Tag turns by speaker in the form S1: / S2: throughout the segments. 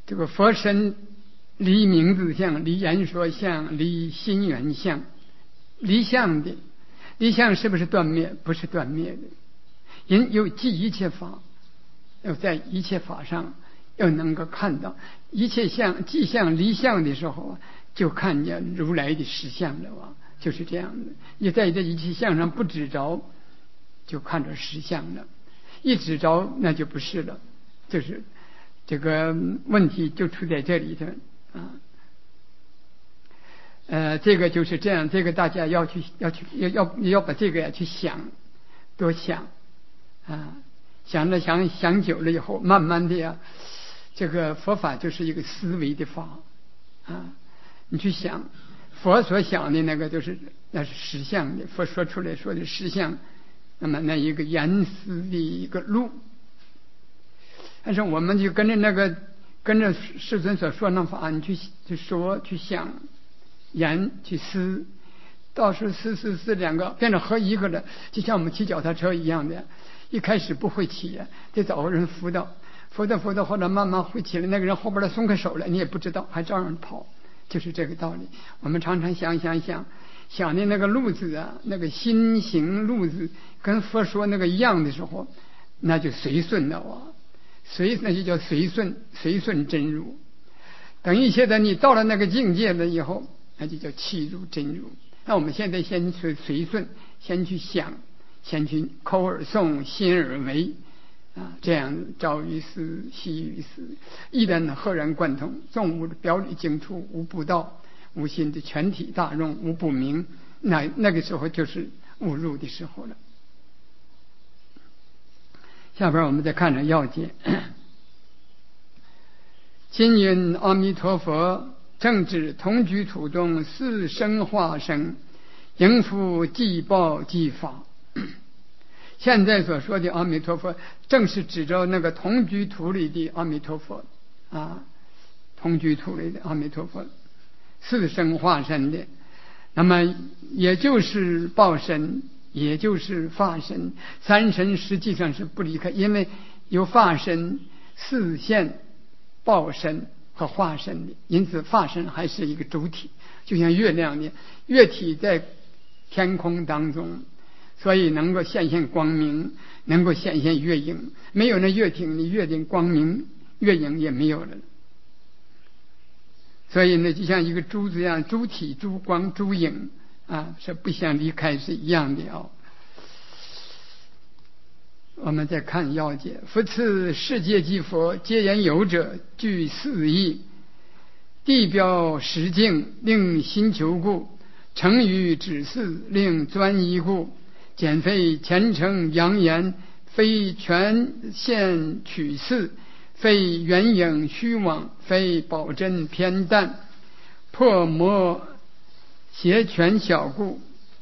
S1: 这个佛身离名字相，离言说相，离心缘相。离相的，离相是不是断灭？不是断灭的。因有记一切法，要在一切法上要能够看到一切相，即相离相的时候，就看见如来的实相了啊，就是这样的。你在这一切相上不执着，就看着实相了；一执着，那就不是了。就是这个问题就出在这里头啊。这个就是这样，这个大家要把这个去想，多想啊，想久了以后，慢慢的呀，这个佛法就是一个思维的法啊。你去想，佛所想的那个那是实相的，佛说出来说的实相，那么那一个言思的一个路。但是我们就跟着世尊所说那法，你去说去想。言去思，到时思两个变成合一个了，就像我们骑脚踏车一样的，一开始不会骑，得找个人辅导，后来慢慢会骑了，那个人后边松开手了，你也不知道，还照样跑，就是这个道理。我们常常想的那个路子啊，那个心行路子跟佛说那个一样的时候，那就随顺了啊，那就叫随顺真如。等一切的你到了那个境界了以后，那就叫契入真如。那我们现在先随顺，先去想，先去口耳诵，心耳为啊，这样朝于斯，夕于斯，一然赫然贯通，众无表里经处，无不道，无心的全体大用，无不明。那个时候就是悟入的时候了。下边我们再看着要解。今云阿弥陀佛正指同居土中四生化生，应付即报即法。现在所说的阿弥陀佛，正是指着那个同居土里的阿弥陀佛啊，同居土里的阿弥陀佛，四生化身的，那么也就是报身，也就是法身，三身实际上是不离开，因为有法身、四现、报身和化身的，因此法身还是一个主体，就像月亮的月体在天空当中，所以能够显现光明，能够显现月影。没有那月体，你月的光明月影也没有了。所以呢，就像一个珠子一样，珠体、珠光、珠影啊，是不相离开，是一样的哦。我们再看要解，复次世界即佛，皆言有者，具四义，地标实境，令心求故，成于指示，令专一故，简非虔诚扬言，非全现取次，非圆影虚妄，非宝真偏淡，破魔邪权小故，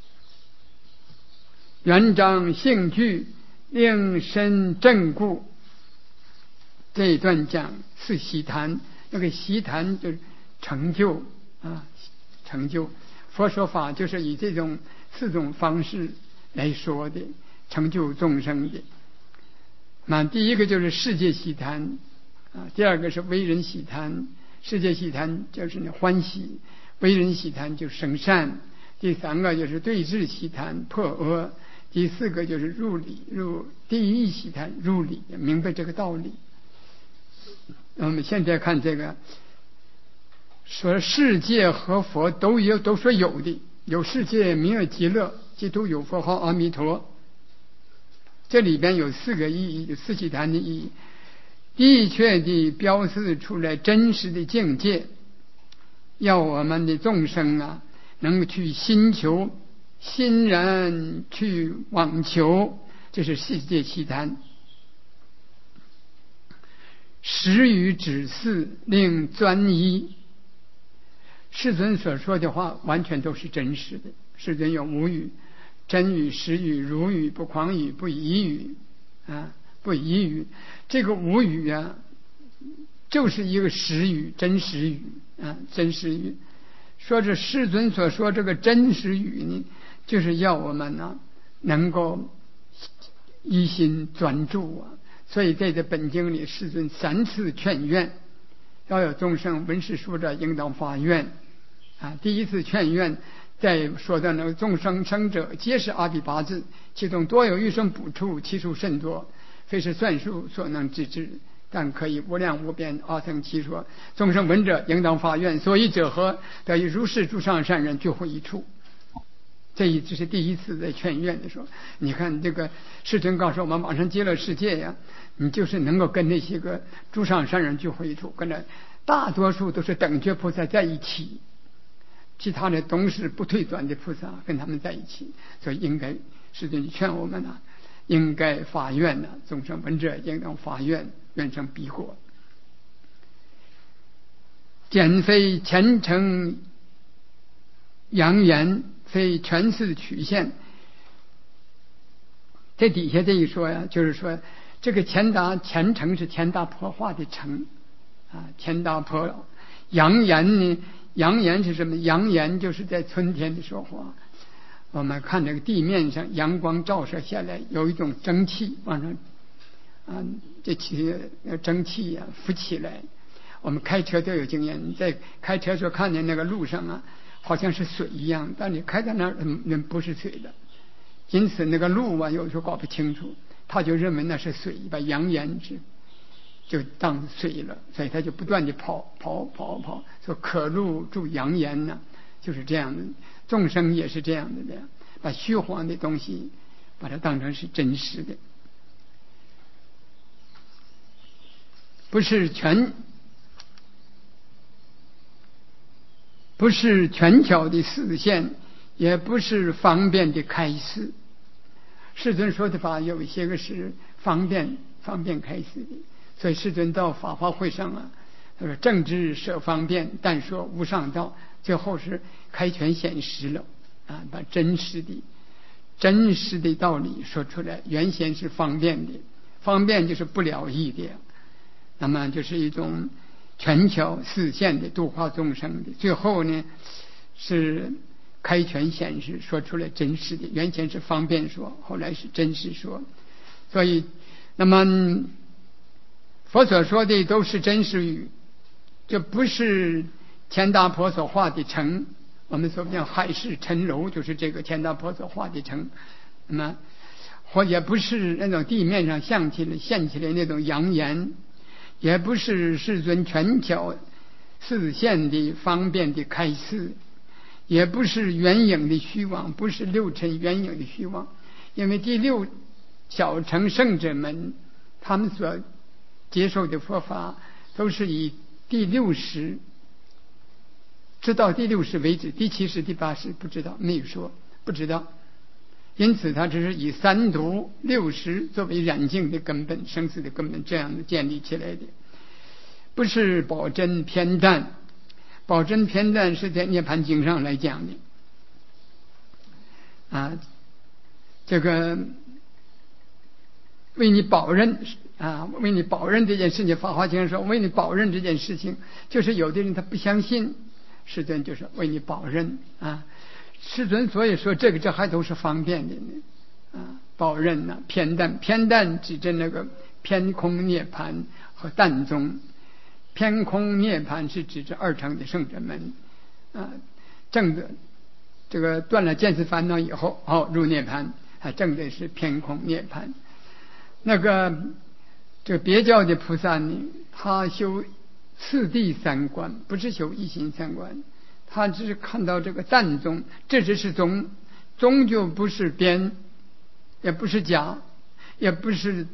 S1: 圆彰性具，令身正故。这一段讲是习谈，那个习谈就是成就啊，成就。佛说法就是以这种四种方式来说的，成就众生的。那第一个就是世界习谈啊，第二个是为人习谈。世界习谈就是欢喜，为人习谈就生善，第三个就是对治习谈破恶，第四个就是入理，第一习谈入理，明白这个道理。我们现在看这个说世界和佛都说有的，有世界名曰极乐，即都有佛号阿弥陀。这里边有四个意义，有四习谈的意义，的确地标示出来真实的境界，要我们的众生啊能去心求，欣然去往求，这是世界习谈。实语指示，令专一。世尊所说的话完全都是真实的，世尊有五语：真语、实语、如语、不诳语、不疑语啊，不疑语。这个五语啊，就是一个实语，真实语啊，真实语。说这世尊所说这个真实语呢，就是要我们呢能够一心专注啊。所以在这本经里，世尊三次劝愿， 要有众生闻是说者，应当发愿啊。第一次劝愿，在说的那个众生生者，皆是阿鼻八字，其中多有余生补处，其数甚多，非是算数所能知之。但可以无量无边阿僧祇说，众生闻者，应当发愿。所以者何？得以如是诸上善人聚会一处。这是第一次在劝愿的时候，你看这个世尊告诉我们，往生极乐世界呀，你就是能够跟那些个诸上善人聚会一处，跟着大多数都是等觉菩萨在一起，其他的都是不退转的菩萨跟他们在一起，所以应该世尊劝我们呢，应该发愿呢，众生闻者应当发愿，愿成彼国。简非虔诚扬言，非权势曲线。这底下这一说呀，就是说这个虔诚是乾达婆化的诚啊，乾达婆。扬言呢，扬言是什么？扬言就是在春天的时候啊，我们看这个地面上阳光照射下来，有一种蒸汽往上啊，这蒸汽呀浮起来。我们开车都有经验，在开车时候看见那个路上啊，好像是水一样，但你开到那儿不是水的，因此那个路啊有时候搞不清楚，他就认为那是水，把扬言就当水了，所以他就不断地跑，说可路住扬言呢，就是这样的。众生也是这样的，把虚幻的东西把它当成是真实的，不是权巧的示现，也不是方便的开示。世尊说的法有一些个是方便开示的，所以世尊到法华会上啊，他说正知舍方便，但说无上道，最后是开权显实了啊，把真实的道理说出来。原先是方便的，方便就是不了义的，那么就是一种权巧示现的度化众生的，最后呢是开权显示，说出来真实的。原先是方便说，后来是真实说。所以那么佛所说的都是真实语，这不是乾达婆所画的城，我们所讲海市蜃楼，就是这个乾达婆所画的城。那么或也不是那种地面上现起来那种扬言，也不是世尊权巧示现的方便的开示，也不是圆影的虚妄，不是六尘圆影的虚妄。因为第六小乘圣者们，他们所接受的佛法都是以第60直到第60为止，第70、第80不知道，没有说不知道。因此他只是以三毒60作为染净的根本，生死的根本，这样的建立起来的，不是宝真偏袒。宝真偏袒是在涅盘经上来讲的啊，这个为你保任啊，为你保任这件事情，法华经说为你保任这件事情，就是有的人他不相信，世尊就是为你保任啊。世尊所以说这还都是方便的呢啊，保任呢，偏袒指着那个偏空涅盘和淡宗。偏空涅盘是指着二乘的圣者们啊，证的这个断了见思烦恼以后入涅盘，还证的是偏空涅盘。那个这个别教的菩萨呢，他修次第三观，不是修一心三观，他只是看到这个淡宗，这只是宗就不是边，也不是假，也不是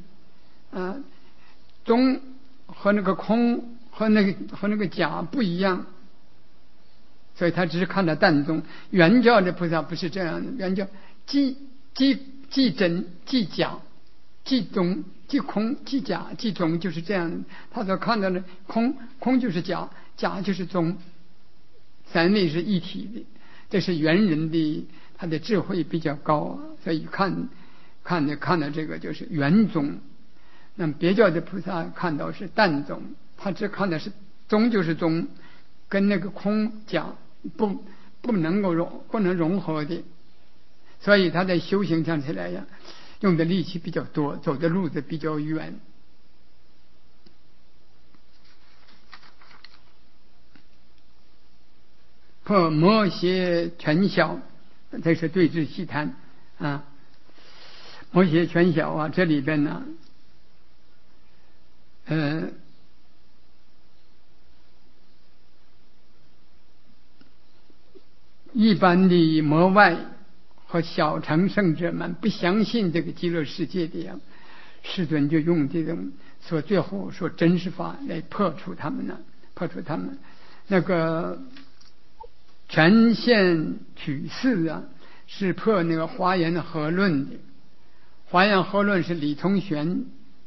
S1: 宗和那个空和那个假不一样，所以他只是看到淡宗。原教的菩萨不是这样的，原教既真既假，既中既空既假既中，就是这样的。他所看到的空就是假，假就是中，三位是一体的。这是原人的他的智慧比较高，所以看到这个就是圆宗。那么别教的菩萨看到是淡宗，他只看的是宗就是宗，跟那个空假不能融合的，所以他在修行上起来呀，用的力气比较多，走的路子比较远。 破摩羯全晓，这是对峙细谈啊。摩羯全晓啊，这里边呢，一般的魔外和小乘圣者们不相信这个极乐世界的呀，世尊就用这种最后说真实法来破除他们。那个全现取士啊，是破那个华严和论的。华严和论是李同玄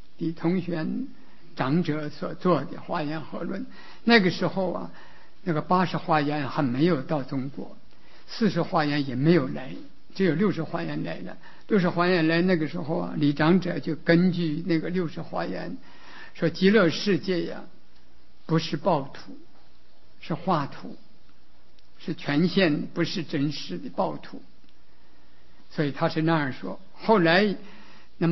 S1: 长者所做的华严和论。那个时候啊，那个80华严还没有到中国，40华严也没有来，只有60华严来了。60华严来那个时候啊，李长者就根据那个60华严说，极乐世界呀，不是报土，是画土，是全现，不是真实的报土。所以他是那样说。后来呢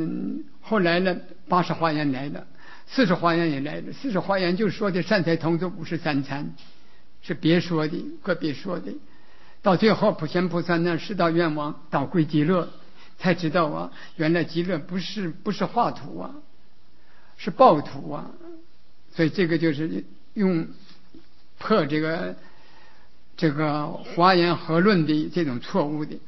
S1: ，80华严来了，40华严也来了。40华严就说的善财童子53参，是别说的，个别说的。到最后普贤菩萨那世道愿王导归极乐，才知道啊，原来极乐不是画土啊，是报土啊。所以这个就是用破这个华严和论的这种错误的。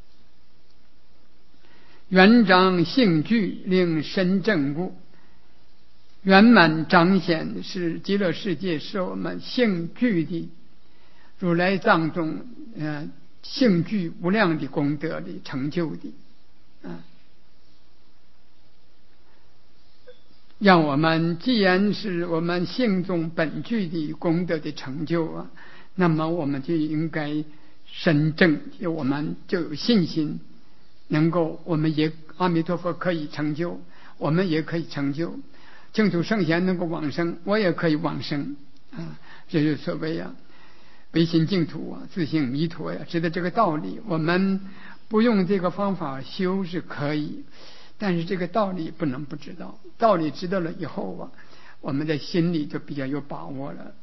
S1: 圆彰性具，令身正悟，圆满彰显是极乐世界，是我们性具的如来藏中性具无量的功德的成就的让我们既然是我们性中本具的功德的成就啊，那么我们就应该身正，我们就有信心。能够我们也阿弥陀佛可以成就，我们也可以成就。净土圣贤能够往生，我也可以往生啊！这就是所谓唯心净土自性弥陀知道这个道理。我们不用这个方法修是可以，但是这个道理不能不知道。道理知道了以后我们的心里就比较有把握了，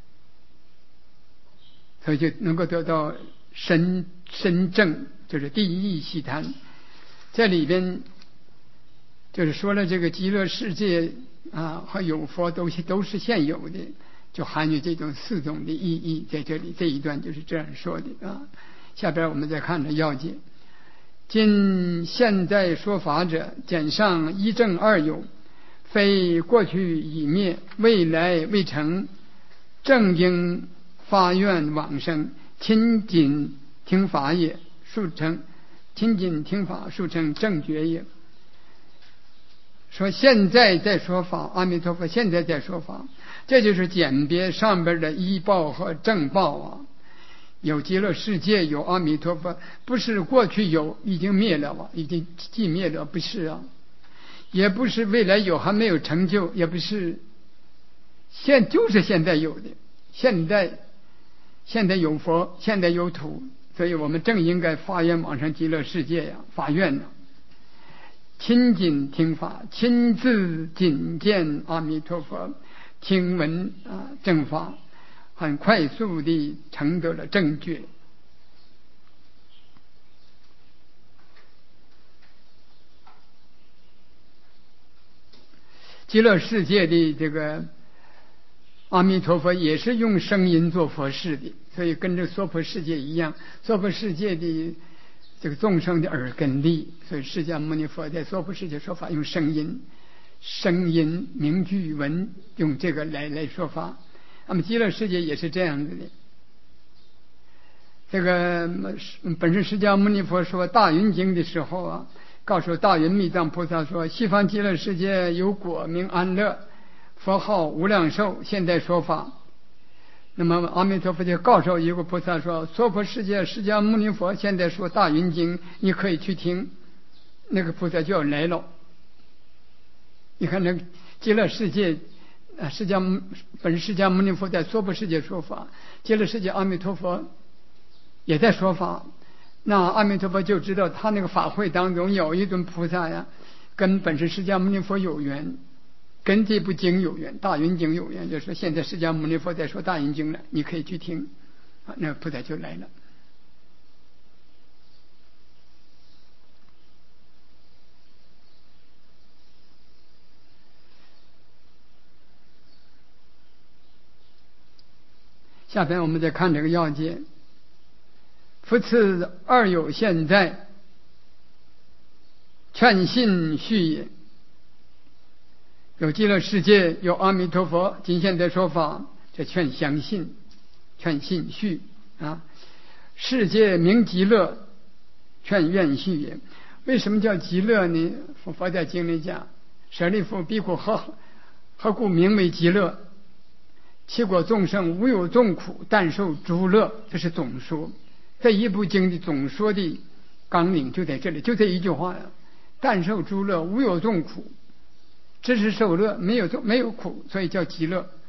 S1: 所以就能够得到身正，就是第一义细谈。这里边就是说了这个极乐世界和有佛都是现有的，就含有这种4种的意义在这里。这一段就是这样说的下边我们再看着要解。今现在说法者，简上一正二有，非过去已灭，未来未成，正应发愿往生，亲谨听法也，速成亲谨听法，速成正觉也。说现在在说法，阿弥陀佛现在在说法，这就是简别上边的依报和正报有极乐世界，有阿弥陀佛，不是过去有已经灭了已经寂灭了，不是也不是未来有还没有成就，也不是就是现在有的。现在有佛，现在有土，所以我们正应该发愿往生极乐世界发愿亲谨听法，亲自谨见阿弥陀佛，听闻正法，很快速地成得了正觉。极乐世界的这个阿弥陀佛也是用声音做佛事的，所以跟这娑婆世界一样，娑婆世界的这个众生的耳根利，所以释迦牟尼佛在娑婆世界说法用声音名句文，用这个来说法。那么极乐世界也是这样子的。这个本师释迦牟尼佛说大云经的时候告诉大云密藏菩萨说，西方极乐世界有果名安乐，佛号无量寿，现在说法。那么阿弥陀佛就告诉一个菩萨说，娑婆世界释迦牟尼佛现在说大云经，你可以去听。那个菩萨就要来了。你看那个极乐世界本释迦牟尼佛在娑婆世界说法，极乐世界阿弥陀佛也在说法。那阿弥陀佛就知道他那个法会当中有一尊菩萨跟本师释迦牟尼佛有缘，跟这部经有缘，大云经有缘，就说现在释迦牟尼佛在说大云经了，你可以去听那菩萨就来了。下边我们再看这个要解：夫此二有现在，劝信续也。有极乐世界，有阿弥陀佛，今现在说法，这劝相信，劝信续啊。世界名极乐，劝愿续也。为什么叫极乐呢？佛在经里讲：舍利弗，彼苦何故名为极乐？其果众生无有众苦，但受诸乐。这是总说，这一部经的总说的纲领就在这里，就这一句话呀：但受诸乐，无有众苦，只是受乐，没有苦，所以叫极乐